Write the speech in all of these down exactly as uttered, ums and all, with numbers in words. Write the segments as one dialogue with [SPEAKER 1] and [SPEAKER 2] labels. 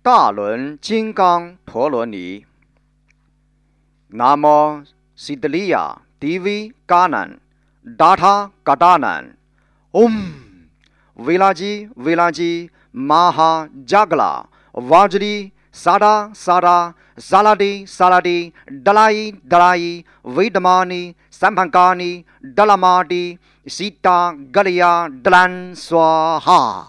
[SPEAKER 1] 大轮金刚陀罗尼。Namo Siddhliya Devi Ganan Data Gadanan Om Vilaji Vilaji Maha Jagla Vajri Sada Sada Saladi Saladi Dalai Dalai Vidmani Sampankani Dalamadi Sita Galia Dalan Swaha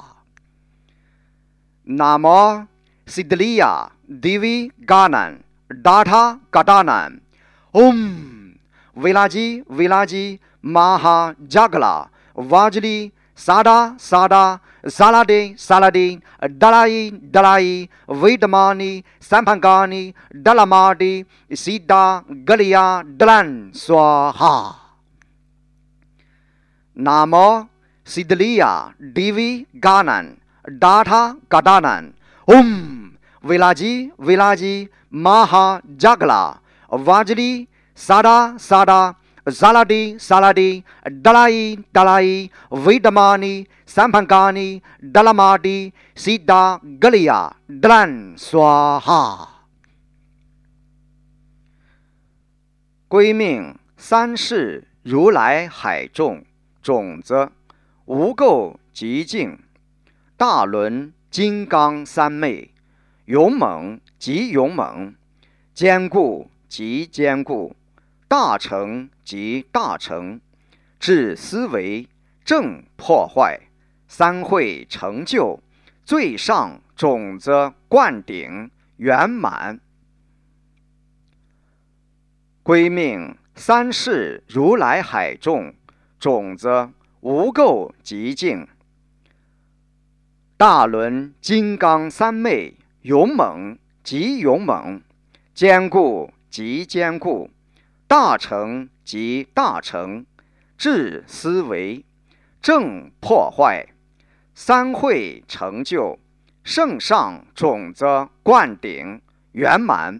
[SPEAKER 1] Namo Siddhliya Devi Ganan Data Gadanan Om Vilaji Vilaji Maha Jagla Vajli Sada Sada Saladi Saladi Dalai Dalai Vidmani Sampankani Dalamadi Sita Galia Dalan Swaha Namo Siddhliya Devi Ganan Data Gadanan Om Vilaji Vilaji Maha Jagla Vajli Sada Sada Saladi Saladi Dalai Dalai Vidmani Sampankani Dalamadi Sita Galia Dalan Swaha 归命三世如来海众种子无垢极净大轮金刚三昧勇猛极勇猛坚固极坚固大成极大成治思维正破坏三会成就最上种子灌顶圆满归命三世如来海众种子无垢极净大轮金刚三昧勇猛极勇猛坚固极坚固大成极大成治思维正破坏三会成就圣上种子灌顶圆满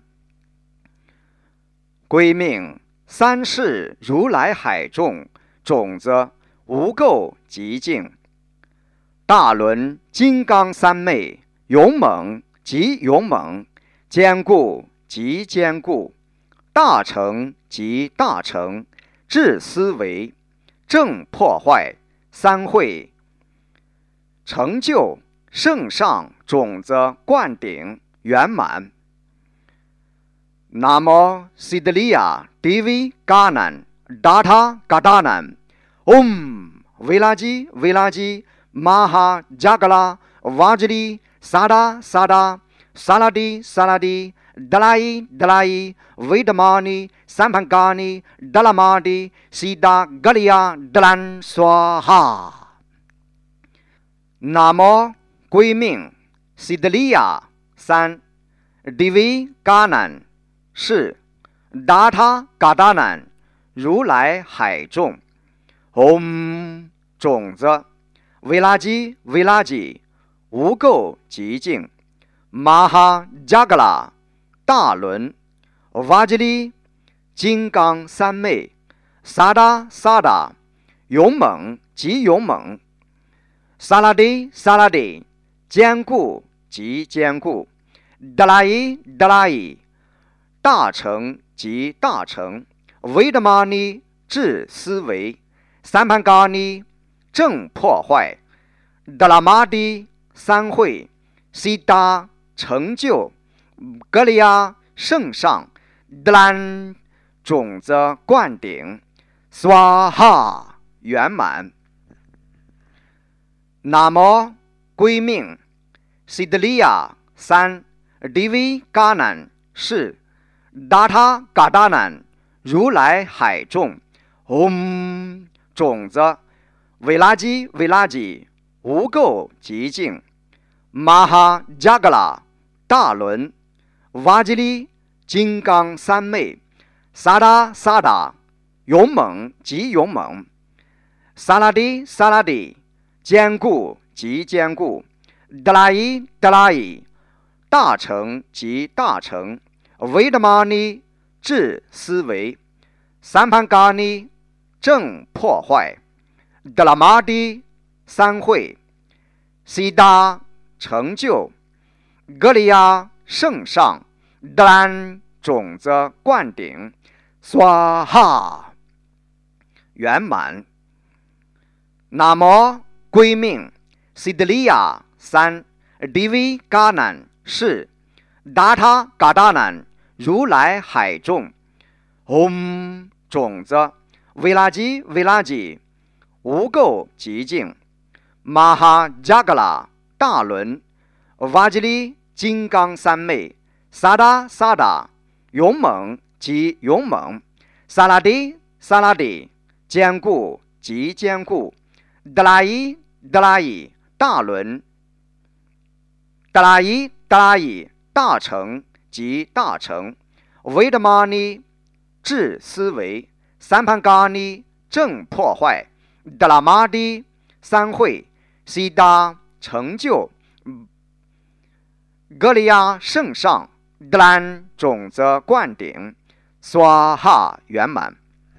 [SPEAKER 1] 归命三世如来海众种子无垢极净大轮金刚三昧勇猛极勇猛坚固极坚固大成极大成治思维正破坏三会成就圣上种子灌顶圆满 Namo Siddhliya Devi Ganan Data Gadanan Om Vilaji Vilaji Maha Jagala Vajri Sada Sada Saladi Saladi Dalai Dalai Vidmani Sampankani Dalamadi Sita Galia Dalan Swaha Namo 归命 Siddhliya 三 Devi Ganan 是 Data Gadanan 如来海众 Om 种子Vilaji Vilaji 无垢极净 Maha Jagla 大轮 Vajli 金刚三昧 Sada Sada 勇猛极勇猛 Saladi Saladi 坚固极坚固 Dalai Dalai 大成极大成 Vidmani 治思维 Sampankani 正破坏 Dalamadi 三会 Sita 成就 Galia 圣上 Dalan 种子灌顶 Swaha 圆满 Namo 归命 Siddhliya 三 Devi Ganan 是 Data Gadanan 如来海众 Om 种子Vilaji Vilaji 无垢极净 Maha Jagla 大轮 Vajli 金刚三昧 Sada Sada 勇猛极勇猛 Saladi Saladi 坚固极坚固 Dalai Dalai 大成极大成 Vidmani 治思维 Sampankani 正破坏 Dalamadi 三会 Sita 成就格利亚圣上，德兰种子灌顶，刷哈圆满。那么归命，西德利亚三，迪维嘎南是，达他嘎达南如来海众，嗡种子，维拉吉维拉吉无垢极净，玛哈加格拉大轮，瓦吉利金刚三昧，萨达萨达勇猛及勇猛，萨拉迪萨拉迪坚固及坚固，德拉伊德拉伊大轮，德拉伊德拉伊大成及大成，维德玛尼治思维，三盘嘎尼正破坏，德拉玛迪三会，西达成就，格利亚圣上，德兰种子灌顶，刷哈圆满。